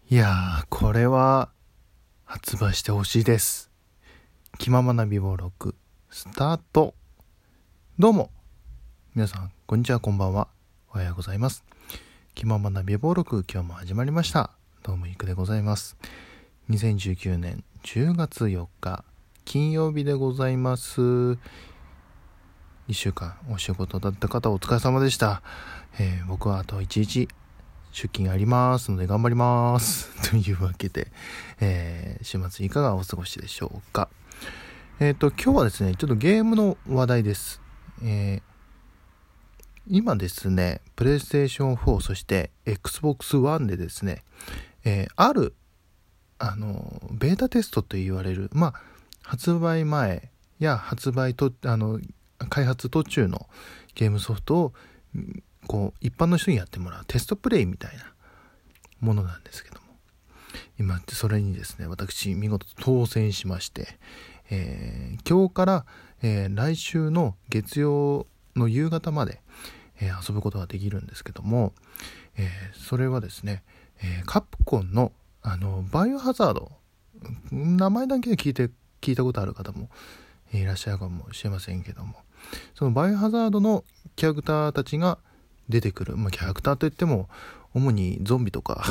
いやー、これは発売してほしいです。気ままな美貌録スタート。どうも皆さん、こんにちは、こんばんは、おはようございます。気ままな美貌録、今日も始まりました。どうもいくでございます。2019年10月4日金曜日でございます。1週間お仕事だった方お疲れ様でした。僕はあと1日出勤ありますので頑張りますというわけで、週末いかがお過ごしでしょうか。今日はですね、ちょっとゲームの話題です。今ですね、プレイステーション4、そして Xbox One でですね、あるベータテストと言われる、発売前や発売と開発途中のゲームソフトを一般の人にやってもらうテストプレイみたいなものなんですけども、今それにですね、私見事当選しまして、今日から、来週の月曜の夕方まで、遊ぶことができるんですけども、それはですね、カプコンのバイオハザード、名前だけで聞いたことある方もいらっしゃるかもしれませんけども、そのバイオハザードのキャラクターたちが出てくる、キャラクターといっても主にゾンビとか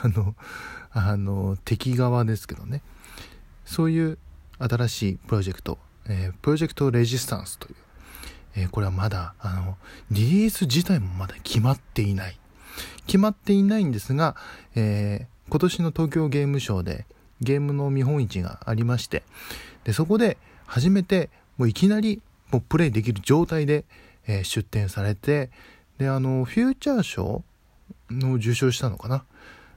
敵側ですけどね、そういう新しいプロジェクト、プロジェクトレジスタンスという、これはまだリリース自体もまだ決まっていないんですが、今年の東京ゲームショウでゲームの見本市がありまして、でそこで初めてもういきなりもうプレイできる状態で、出展されて、でフューチャー賞の受賞したのかな。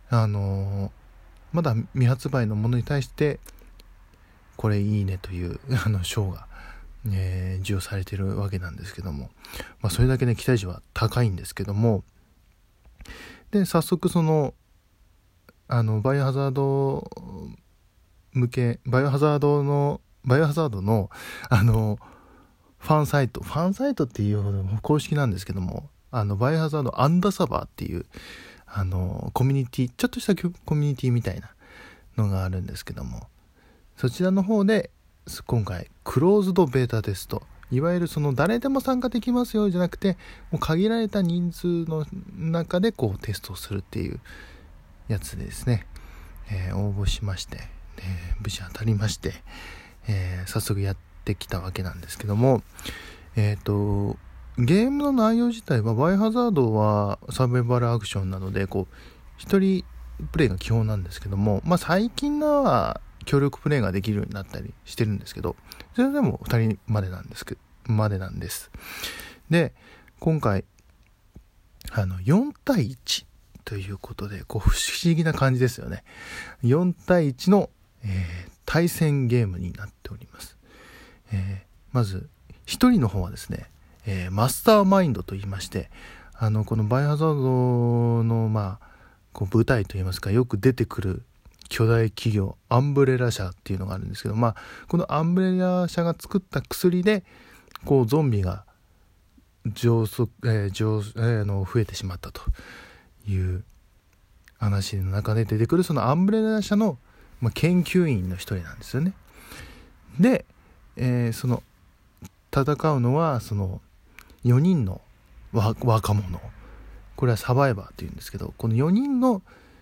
まだ未発売のものに対してこれいいねという賞が、授与されているわけなんですけども、それだけね期待値は高いんですけども、で早速そのバイオハザード向けバイオハザードのファンサイトっていうほど公式なんですけども、バイオハザードアンダサバーっていうコミュニティ、ちょっとしたコミュニティみたいなのがあるんですけども、そちらの方で今回クローズドベータテスト、いわゆるその誰でも参加できますよじゃなくて、もう限られた人数の中でテストをするっていうやつでですね、応募しまして、無事当たりまして、早速やってきたわけなんですけども、ゲームの内容自体はバイオハザードはサバイバルアクションなので一人プレイが基本なんですけども、最近のは協力プレイができるようになったりしてるんですけど、それでも2人までなんです。で今回4対1ということで不思議な感じですよね。4対1の、対戦ゲームになっております。まず1人の方はですね、マスターマインドと言いまして、このバイオハザードの舞台といいますか、よく出てくる巨大企業アンブレラ社っていうのがあるんですけど、このアンブレラ社が作った薬でゾンビが増えてしまったという話の中で出てくるそのアンブレラ社の、研究員の一人なんですよね。で、その戦うのはその4人の若者、これはサバイバーっていうんですけど、この4人の、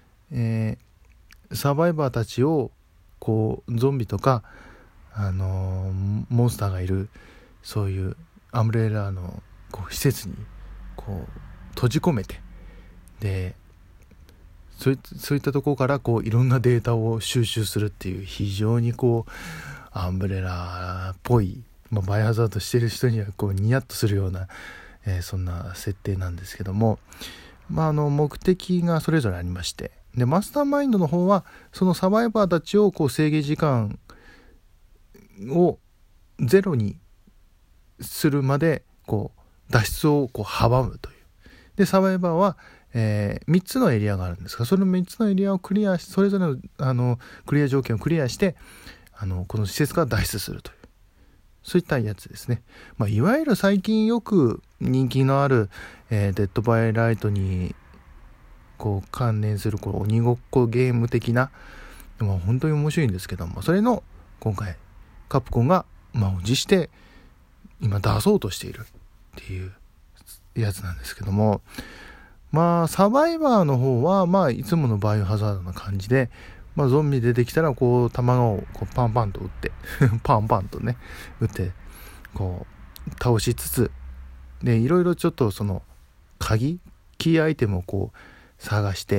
サバイバーたちをゾンビとか、モンスターがいるそういうアンブレラの施設に閉じ込めて、でそういったところからいろんなデータを収集するっていう、非常にアンブレラっぽい、バイオハザードしてる人にはニヤッとするような、そんな設定なんですけども、目的がそれぞれありまして、でマスターマインドの方はそのサバイバーたちを制限時間をゼロにするまで脱出を阻むという。でサバイバーは、3つのエリアがあるんですが、その3つのエリアをクリアし、それぞれのクリア条件をクリアしてこの施設から脱出するという、そういったやつですね。いわゆる最近よく人気のある、デッドバイライトにこう関連するこう鬼ごっこゲーム的な、本当に面白いんですけども、それの今回カプコンが満を持して今出そうとしているっていうやつなんですけども、サバイバーの方はいつものバイオハザードな感じで、ゾンビ出てきたらこう弾をこうパンパンと撃ってパンパンとね撃ってこう倒しつつで、いろいろちょっとそのキーアイテムをこう探して、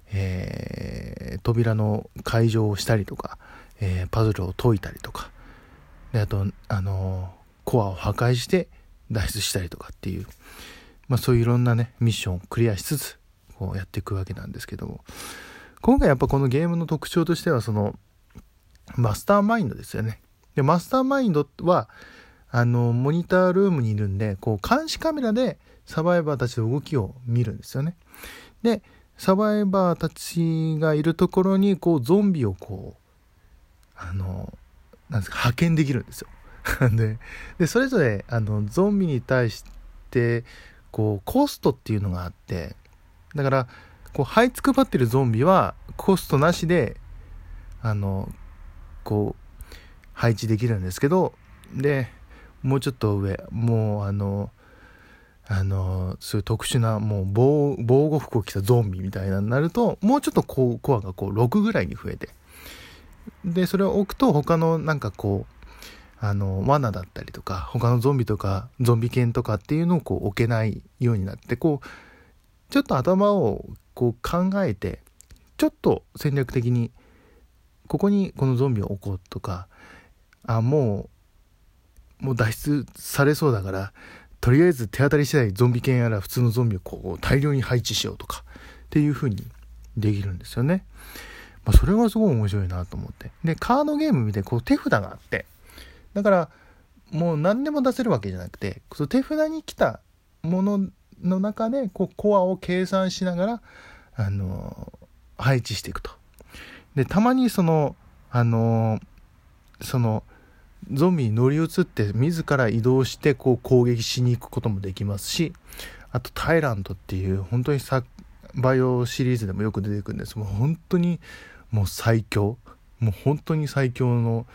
扉の解錠をしたりとか、パズルを解いたりとかで、あとコアを破壊して脱出したりとかっていう、そういういろんなねミッションをクリアしつつこうやっていくわけなんですけども、今回やっぱこのゲームの特徴としてはそのマスターマインドですよね。でマスターマインドはモニタールームにいるんで、こう監視カメラでサバイバーたちの動きを見るんですよね。でサバイバーたちがいるところにこうゾンビをこうなんですか派遣できるんですよでそれぞれゾンビに対してこうコストっていうのがあって、だからこう這いつくばってるゾンビはコストなしでこう配置できるんですけど、でもうちょっと上もうそういう特殊なもう防護服を着たゾンビみたいなになると、もうちょっとコアがこう6ぐらいに増えて、でそれを置くと他のなんかこう罠だったりとか他のゾンビとかゾンビ犬とかっていうのをこう置けないようになって、こうちょっと頭をこう考えてちょっと戦略的にここにこのゾンビを置こうとか、もう脱出されそうだからとりあえず手当たり次第ゾンビ犬やら普通のゾンビをこう大量に配置しようとかっていう風にできるんですよね。それがすごい面白いなと思って、でカードゲームみたいにこう手札があって、だからもう何でも出せるわけじゃなくて、その手札に来たものの中でこうコアを計算しながら配置していくと。でたまにそのゾンビに乗り移って自ら移動してこう攻撃しに行くこともできますし、あとタイラントっていう本当にバイオシリーズでもよく出てくるんです。もう本当にもう最強、もう本当に最強の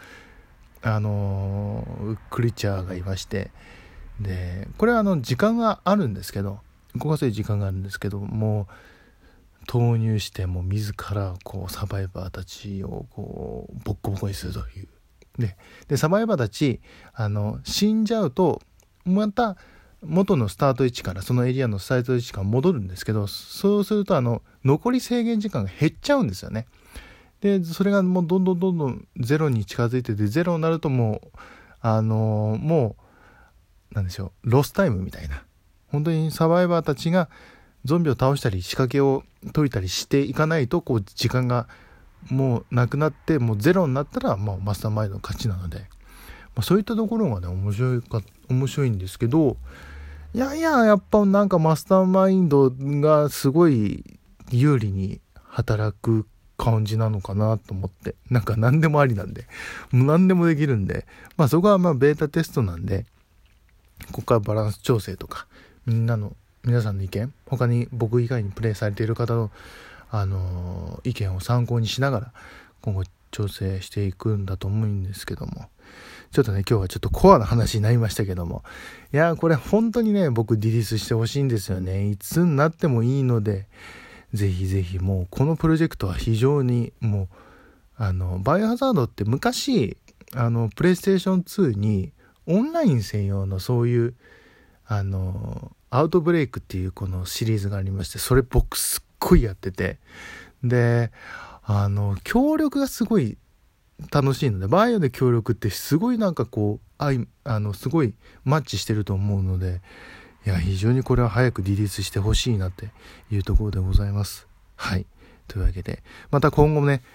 クリーチャーがいまして、でこれは時間があるんですけど、動かせる時間があるんですけど、もう投入してもう自らこうサバイバーたちをこうボッコボコにするという。でサバイバーたち死んじゃうとまた元のスタート位置からそのエリアのスタート位置から戻るんですけど、そうすると残り制限時間が減っちゃうんですよね。でそれがもうどんどんゼロに近づいてて、ゼロになるともうもうなんでしょう、ロスタイムみたいな、本当にサバイバーたちがゾンビを倒したり仕掛けを解いたりしていかないとこう時間がもうなくなって、もうゼロになったらマスターマインドの勝ちなので、そういったところがね面白いんですけど、やっぱなんかマスターマインドがすごい有利に働く感じなのかなと思って、なんか何でもありなんで、もう何でもできるんで、そこはベータテストなんで、ここからバランス調整とか皆さんの意見、他に僕以外にプレイされている方の意見を参考にしながら今後調整していくんだと思うんですけども、ちょっとね今日はちょっとコアな話になりましたけども、これ本当にね僕リリースしてほしいんですよね。いつになってもいいので、ぜひぜひ、もうこのプロジェクトは非常にもうバイオハザードって昔プレイステーション2にオンライン専用のそういうアウトブレイクっていうこのシリーズがありまして、それ僕すっごいやってて、で協力がすごい楽しいので、バイオで協力ってすごいなんかこうすごいマッチしてると思うので、非常にこれは早くリリースしてほしいなっていうところでございます。はい、というわけでまた今後もね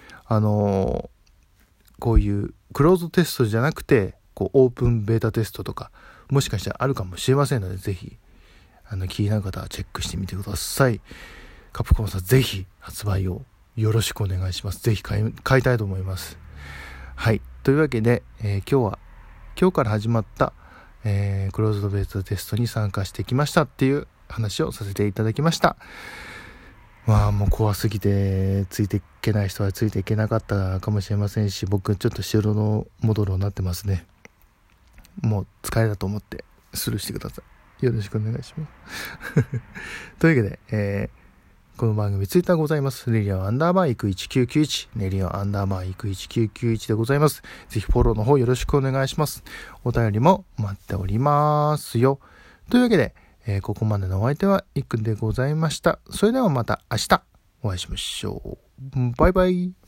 こういうクローズテストじゃなくてこうオープンベータテストとかもしかしたらあるかもしれませんので、ぜひ気になる方はチェックしてみてください。カプコンさんぜひ発売をよろしくお願いします。ぜひ買いたいと思います。はい、というわけで、今日から始まったクローズドベータテストに参加してきましたっていう話をさせていただきました。 まあもう怖すぎてついていけない人はついていけなかったかもしれませんし、僕ちょっと城のモドロになってますね。もう疲れだと思ってスルーしてください。よろしくお願いしますというわけで、この番組ツイッターございます。ネリオン_行く1991、ネリオン_行く1991でございます。ぜひフォローの方よろしくお願いします。お便りも待っておりますよ。というわけで、ここまでのお相手はいくでございました。それではまた明日お会いしましょう。バイバイ。